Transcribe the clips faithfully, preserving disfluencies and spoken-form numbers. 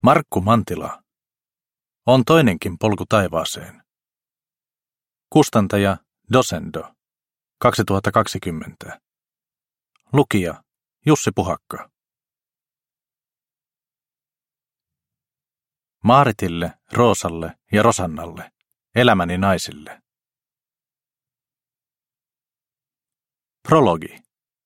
Markku Mantila. On toinenkin polku taivaaseen. Kustantaja Dosendo. kaksituhattakaksikymmentä. Lukija Jussi Puhakka. Maaritille, Roosalle ja Rosannalle, elämäni naisille. Prologi.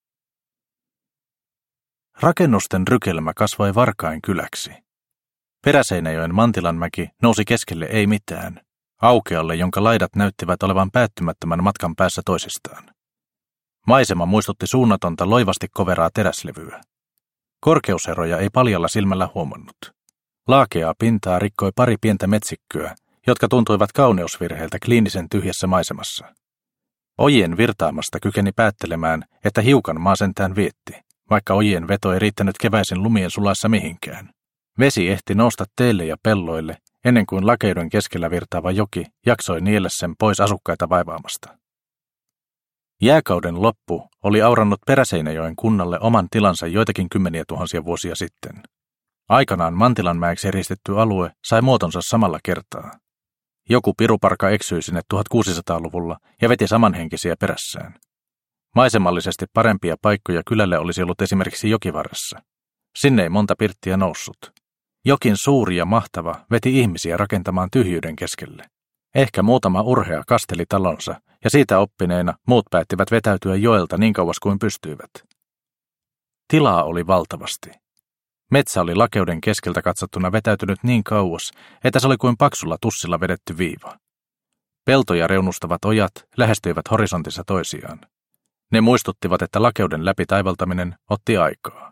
Rakennusten rykelmä kasvoi Varkain kyläksi. Peräseinäjoen Mantilanmäki nousi keskelle ei mitään, aukealle, jonka laidat näyttivät olevan päättymättömän matkan päässä toisistaan. Maisema muistutti suunnatonta loivasti koveraa teräslevyä. Korkeuseroja ei paljalla silmällä huomannut. Laakeaa pintaa rikkoi pari pientä metsikköä, jotka tuntuivat kauneusvirheiltä kliinisen tyhjässä maisemassa. Ojien virtaamasta kykeni päättelemään, että hiukan maa sentään vietti, vaikka ojien veto ei riittänyt keväisin lumien sulaessa mihinkään. Vesi ehti nousta teille ja pelloille, ennen kuin lakeuden keskellä virtaava joki jaksoi niellä sen pois asukkaita vaivaamasta. Jääkauden loppu oli aurannut Peräseinäjoen kunnalle oman tilansa joitakin kymmeniä tuhansia vuosia sitten. Aikanaan Mantilanmäeksi eristetty alue sai muotonsa samalla kertaa. Joku piruparka eksyi sinne tuhatkuusisataaluvulla ja veti samanhenkisiä perässään. Maisemallisesti parempia paikkoja kylälle olisi ollut esimerkiksi jokivarressa. Sinne ei monta pirttiä noussut. Jokin suuri ja mahtava veti ihmisiä rakentamaan tyhjyyden keskelle. Ehkä muutama urhea kasteli talonsa, ja siitä oppineena muut päättivät vetäytyä joelta niin kauas kuin pystyivät. Tilaa oli valtavasti. Metsä oli lakeuden keskeltä katsottuna vetäytynyt niin kauas, että se oli kuin paksulla tussilla vedetty viiva. Peltoja reunustavat ojat lähestyivät horisontissa toisiaan. Ne muistuttivat, että lakeuden läpi taivaltaminen otti aikaa.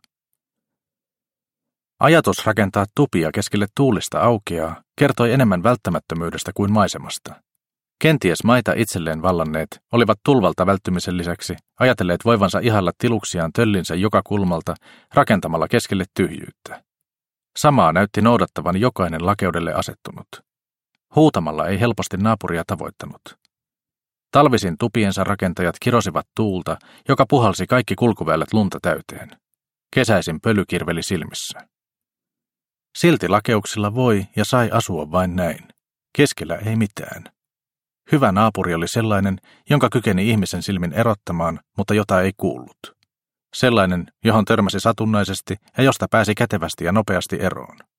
Ajatus rakentaa tupia keskelle tuulista aukeaa kertoi enemmän välttämättömyydestä kuin maisemasta. Kenties maita itselleen vallanneet olivat tulvalta välttymisen lisäksi ajatelleet voivansa ihalla tiluksiaan töllinsä joka kulmalta rakentamalla keskelle tyhjyyttä. Samaa näytti noudattavan jokainen lakeudelle asettunut. Huutamalla ei helposti naapuria tavoittanut. Talvisin tupiensa rakentajat kirosivat tuulta, joka puhalsi kaikki kulkuväylät lunta täyteen. Kesäisin pöly kirveli silmissä. Silti lakeuksilla voi ja sai asua vain näin. Keskellä ei mitään. Hyvä naapuri oli sellainen, jonka kykeni ihmisen silmin erottamaan, mutta jota ei kuullut. Sellainen, johon törmäsi satunnaisesti ja josta pääsi kätevästi ja nopeasti eroon.